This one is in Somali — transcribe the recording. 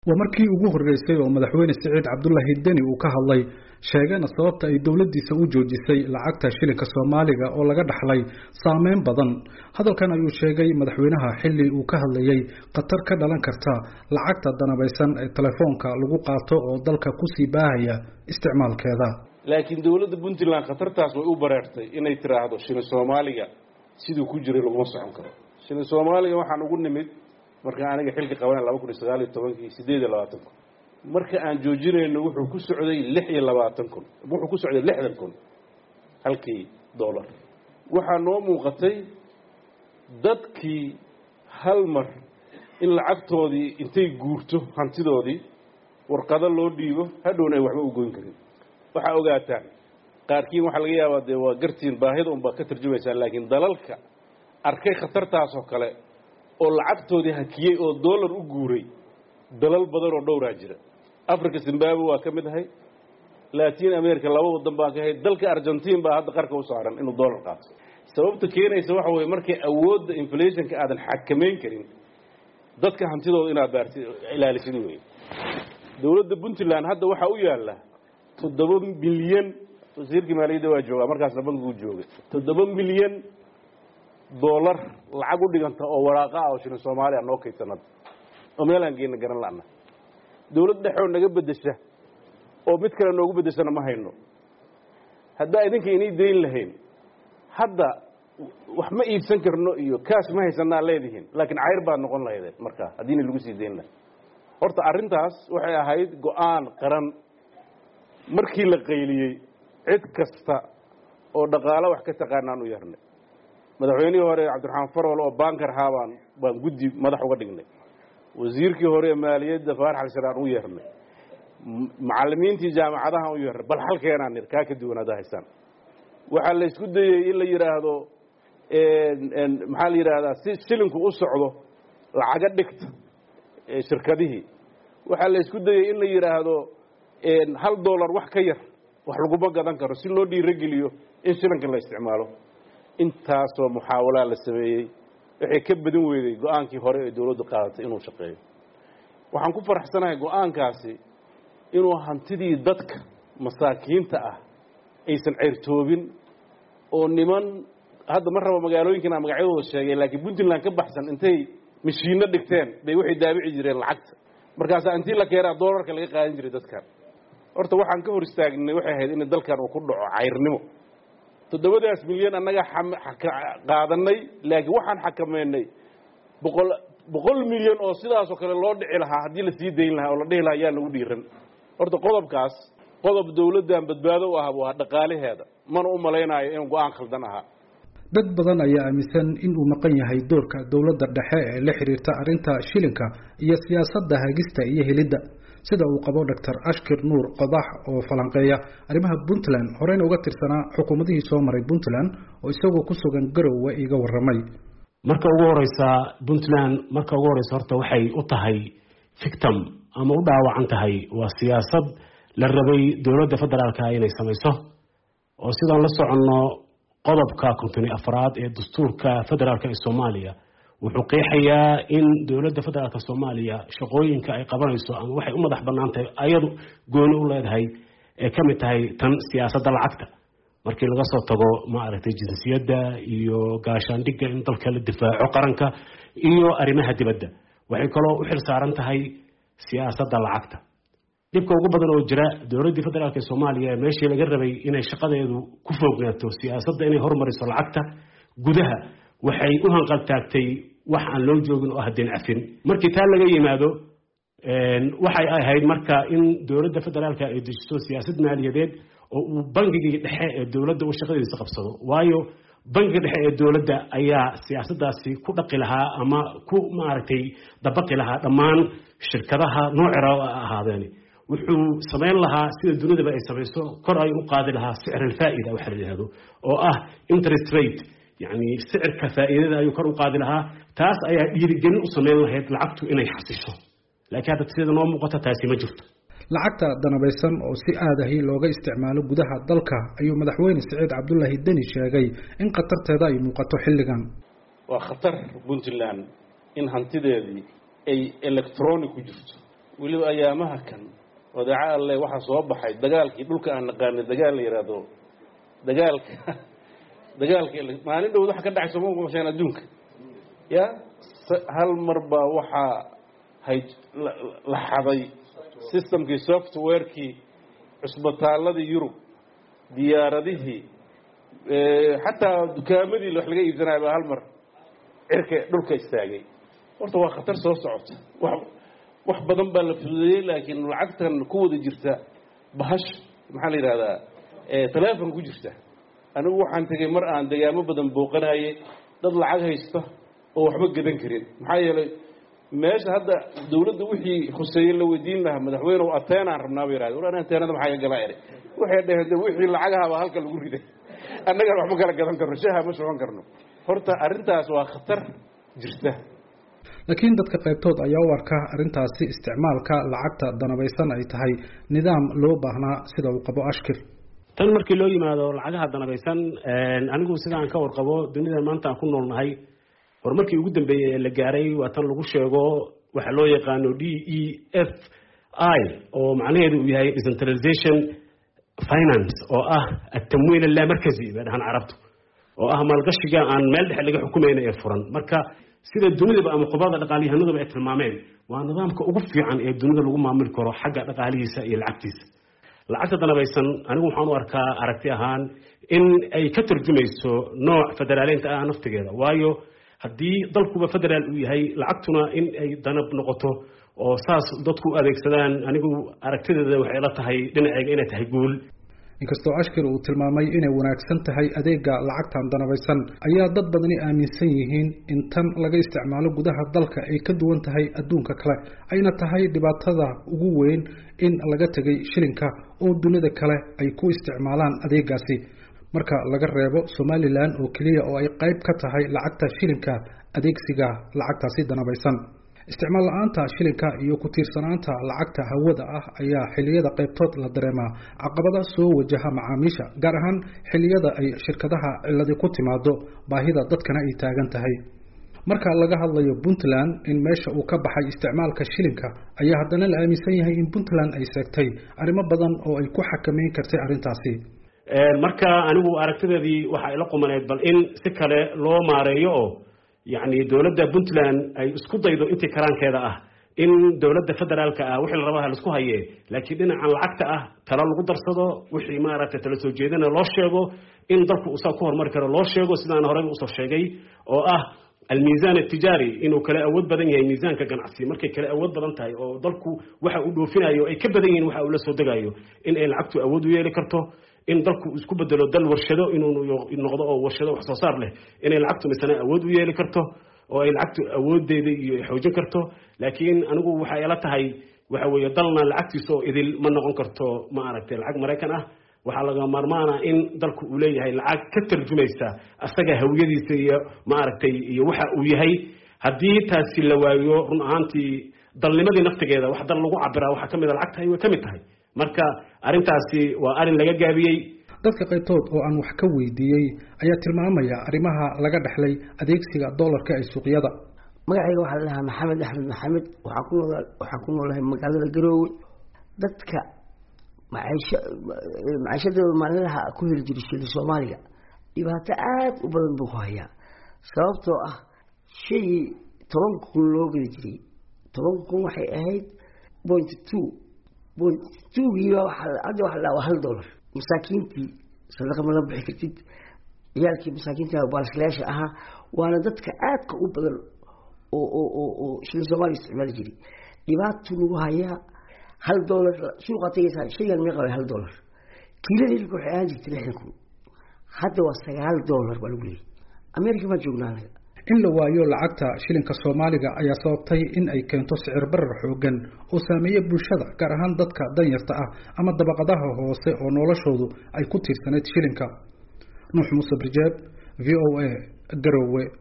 ومركي ugu horeysay oo madaxweyne Saciid Cabdullaahi Deni uu ka hadlay sheegana sababta ay dawladdiisa u joojisay lacagta shilinka Soomaaliga oo laga dhaxlay saameyn badan hadalkan ayuu sheegay madaxweynaha xilli uu ka hadlayay qatar ka dhalan karta lacagta danabaysan ee telefoonka lagu qaato oo dalka ku sii baahaya isticmaalkeeda laakiin dawladda Puntland qatartaas way u bareertay inay tiraahdo shilin Soomaaliga sidoo ku jiray lagu socon karo shilin Soomaaliga waxaan ugu nimid marka aniga xilka qabanay 2019 marka aan joojinayno wuxuu ku socday 26 wuxuu ku socday 60 halkii dollar waxa noo muuqatay dadkii hal mar in lacagtoodii intay guurto hantidoodii warqado loo dhiibo hadhowna ay waxba u goyn karin waxa ogaataan qaarkiin waxa laga yaabaa waa gartiin baahida un ba ka tarjumaysa laakiin dalalka arkay khatartaas oo kale oo lacagtoodii hakiyay oo dollar u guuray dalal badan oo dhowr jira Afrika Zimbabwe waa kamid ahay Latin America laba wadan baa ka ahay dalka Argentina baa hadda qarka u saaran inuu dollar qaato sababta keenaysa waxa weeye markay awoodda inflation-ka aadan xakameyn karin dadka hantidooda inaad baartid ilaalisid weey dawladda Puntland hadda waxa u yaala 7 bilyan wasiirka maaliyadda waa jooga markaas bangigu joogay 7 bilyan dollar lacag u dhiganta oo waraaqa ah oo shilin Soomaaliya noo kaydsanad oo meelaan geena garan laana dawladda dhaxo naga bedesha oo mid kale noogu bedeshana ma hayno hadda idinka inay deyn lahayn hadda wax ma iibsan karno iyo cash ma haysanaa leedihiin laakiin cayr baa noqon lahayd marka hadii lagu sii deyn lahaa horta arintaas waxay ahayd go'aan qaran markii la qayliyay cid kasta oo dhaqaale wax ka taqaanaan u yarnay madaxweynihii hore Cabdiraxmaan Farwal oo banker haabaan baan guddi madax uga dhignay wasiirkii hore maaliyadda Faarax Al-Sharaar u yeernay macallimiintii jaamacadaha u yeernay bal halkeenaan nirkaa ka duwanaada haysan waxa la isku dayay in la yiraahdo maxaa la yiraahdaa si shilinku u socdo lacaga dhigta shirkadihii waxa la isku dayay in la yiraahdo $1 wax ka yar wax lagu gadan karo si loo dhiirigeliyo in shilinka la isticmaalo intaas oo muxaawala la sameeyay waxay ka badan weeday go'aankii hore ee dawladdu qaadatay inuu shaqeeyo waxaan ku faraxsanahay go'aankaasi inuu hantidii dadka masaakiinta ah aysan ceyrtoobin oo niman hadda marraba magaalooyinka magacyadooda sheegay laakiin Puntland ka baxsan intay mishiino dhigteen bay waxay daabici jireen lacagta markaas intii la keenay dollarka laga qaadan jiray dadka horta waxaan ka hor istaagnay waxay ahayd in dalkan uu ku dhaco cayrnimo 7 milyan anaga qaadanay laakiin waxaan xakameynay 100 milyan oo sidaas oo kale loo dhici lahaa hadii la sii deyn lahaa oo la dhihi lahaa ayaa lagu dhiiran horta qodobkaas qodob dawladdan badbaado u ah waa dhaqaalaheeda mana u maleynaayo in go'aan khaldan aha dad badan ayaa aaminsan in uu maqan yahay doorka dawladda dhexe ee la xiriirta arinta shilinka iyo siyaasadda hagista iyo helidda sida uu qabo Dr. Ashkir Nuur Qadax oo falanqeeya arrimaha Puntland horeyna uga tirsanaa xukuumadihii soo maray Puntland oo isagoo ku sugan Garowe iga waramay marka ugu horeysa Puntland marka ugu horeysa horta waxay u tahay victim ama u dhaawacan tahay waa siyaasad la rabay dawladda federaalka inay samayso oo sidaan la socono qodobka 54 ee dastuurka federaalka ee Soomaaliya wuxuu qeexayaa in dawladda federaalka Soomaaliya shaqooyinka ay qabanayso ama waxay u madax banaantay ayadu gooni u leedahay ee kamid tahay tan siyaasadda lacagta markii laga soo tago ma aragtay jinsiyadda iyo gaashaandhigga in dalka la difaaco qaranka iyo arrimaha dibadda waxay kaloo u xil saaran tahay siyaasadda lacagta dibka ugu badan oo jira dawladda federaalka Soomaaliya meeshii laga rabay inay shaqadeedu ku fognaato siyaasadda inay horumariso lacagta gudaha waxay u hanqal taagtay wax aan loo joogin oo hadeen afin markii taa laga yimaado waxay ahayd marka in dawladda federaalka ay dejiso siyaasad maaliyadeed oo uu bangiga dhexe ee dawladda u shaqadiisa qabsado waayo bangiga dhexe ee dawladda ayaa siyaasaddaasi ku dhaqi lahaa ama ku maaragtay dabaqi lahaa dhammaan shirkadaha nooca ahaadeen wuxuu sameyn lahaa sida dunida ay samayso kor ay u qaadi lahaa sicir faa'iida waxa la yiraahdo oo ah interest rate يعني سعر كفائدة يكون قادر لها تاس أي يرجعون أصلاً لها لعقته إنه يحسسه لكن هذا تصير نوع مقطع تاسي ما جفت lacagta danabaysan oo si aadahi looga isticmaalo gudaha dalka ayuu madaxweyne Saciid Cabdullaahi Deni sheegay in qatarteeda ay muuqato xilligan waa khatar Puntland in hantideedii ay electronic ku jirto weliba ayaamaha kan wadaca alle waxaa soo baxay dagaalkii dhulka aan naqaanay dagaal la yidhaahdo dagaalka maalin dhowd waxa ka dhacay sooma maqasheen adduunka ya hal mar baa waxaa la xaday systemkii softwarekii cusbitaaladii yurub diyaaradihii xataa dukaamadii wax laga iibsanaya baa hal mar cirka dhulka istaagay horta waa khatar soo socota wax badan baa la fududeeyey laakiin lacagtan ku wada jirta bahash maxaa la yidhahdaa teleefon ku jirta anigu waxaan tegey mar aan degaamo badan booqanaayey dad lacag haysta oo waxba gadan karin maxaa yeelay meesha hadda dawladda wixii khuseeyey la weydiin lahaa madaxweyne oo ateenaan rabnaa bay yidhahdeen war ateenada maxaa ka galaa eray waxay dhaheen wixii lacagaha baa halka lagu riday annagana waxba kala gadan karno shaha ma shuban karno horta arrintaas waa khatar jirta laakiin dadka qaybtood ayaa u arka arrintaasi isticmaalka lacagta danabaysan ay tahay nidaam loo baahnaa sida uu qabo Ashkir tan markii loo yimaado lacagaha danabaysan anigu sidaan ka warqabo dunida maanta aan ku noolnahay horumarkii ugu dambeeyay ee la gaaray waa tan lagu sheego waxa loo yaqaano DEFI oo macnaheedu uu yahay decentralization finance oo ah at-tamwiil la markazi baan carabtu oo ah maalgashiga aan meel dhexe laga xukumayno ee furan marka sida dunida ama qubada dhaqaaliyahanadu ay tilmaameen waa nidaamka ugu fiican ee dunida lagu maamuli karo xagga dhaqaalihiisa iyo lacagtiisa lacagta danabaysan anigu waxaan u arkaa aragti ahaan in ay ka tarjumayso nooc federaaleynta ah naftigeeda waayo haddii dalkuba federaal uu yahay lacagtuna in ay danab noqoto oo saas dadku adeegsadaan anigu aragtideeda waxay la tahay dhinacayga inay tahay guul inkastoo Ashkir uu tilmaamay inay wanaagsan tahay adeega lacagtan danabaysan ayaa dad badani aaminsan yihiin in tan laga isticmaalo gudaha dalka ay ka duwan tahay adduunka kale ayna tahay dhibaatada ugu weyn in laga tagay shilinka oo dunida kale ay ku isticmaalaan adeegaasi marka laga reebo Somaliland oo kaliya oo ay qayb ka tahay lacagta shilinka adeegsiga lacagtaasi danabaysan isticmaal la'aanta shilinka iyo ku tiirsanaanta lacagta hawada ah ayaa xilliyada qaybtood la dareemaa caqabada soo wajaha macaamiisha gaar ahaan xilliyada ay shirkadaha ciladi ku timaado baahida dadkana ay taagan tahay marka laga hadlayo Puntland in meesha uu ka baxay isticmaalka shilinka ayaa haddana la aaminsan yahay in Puntland ay seegtay arrimo badan oo ay ku xakameyn kartay arrintaasi marka anigu aragtideedii waxa ay la qumaneed bal in si kale loo maareeyo oo يعني دولة بنتلان أي اسكت ضيدو أنت كران كذا إن دولة فدرال كأ وحي الرباها لسكوها يه لكن إن على العكتة ترى القدر صدا وحي ما رأت تلسو جيدنا لا شيء إن ضرب أساقوه مركز لا شيء سيدنا هرب أساق شيء أو الميزان التجاري إنه كلا أود بدن يعني ميزان كجنعسي مركز كلا أود بدن تاي أو ضربوا وحي أودو فينا يو أي كبدين وحي أولا صدقا يو إن العكتة أودو يلكرته in dalku isku bedelo dal warshado inuu noqdo oo warshado wax soo saar leh in ay lacagtu misana awood u yeeli karto oo ay lacagtu awoodeeda iyo xoojin karto laakiin anigu waxa ay la tahay waxa weeye dalna lacagtiisa oo idil ma noqon karto ma aragtay lacag Mareykan ah waxa laga marmaana in dalku uu leeyahay lacag ka tarjumaysa asaga hawiyadiisa iyo ma aragtay iyo waxa uu yahay hadii taasi la waayo run ahaantii dalnimadii naftigeeda wax dal lagu cabiraa waxa kamid lacagta ay kamid tahay marka arintaasi waa arin laga gaabiyay dadka qaybtood oo aan wax ka weydiiyay ayaa tilmaamaya arimaha laga dhaxlay adeegsiga dollarka ee suuqyada magacayga waxa la dhahaa Maxamed Axmed Maxamed waxa ku noolahay magaalada Garowe dadka maciishada maalinlaha ku heli jiray Soomaaliga dhibaato aad u badan buu hayaa sababtoo ah shay 10 kun loo geli jiray 10 kun waxay ahayd 0.2 hadda waxa la $1 masaakiintii sadaqa ma la bixi kartid ciyaalkii masaakiinta baalsleesha aha waana dadka aadka u badan oo shilin Soomaali isticmaali jiray dhibaato lagu hayaa $1 suuqa tagaysa shaygan ma qabo $1 kiiladii wuxuu ahaan jirtay 60 kun hadda waa $9 baa lagu leeyahay Ameerika ma joognaa in la waayo lacagta shilinka Soomaaliga ayaa sababtay in ay keento sicir barar xoogan oo saameeya bulshada gaar ahaan dadka danyarta ah ama dabaqadaha hoose oo noloshoodu ay ku tiirsaneyd shilinka Nuux Muuse Birjeeb VOA Garowe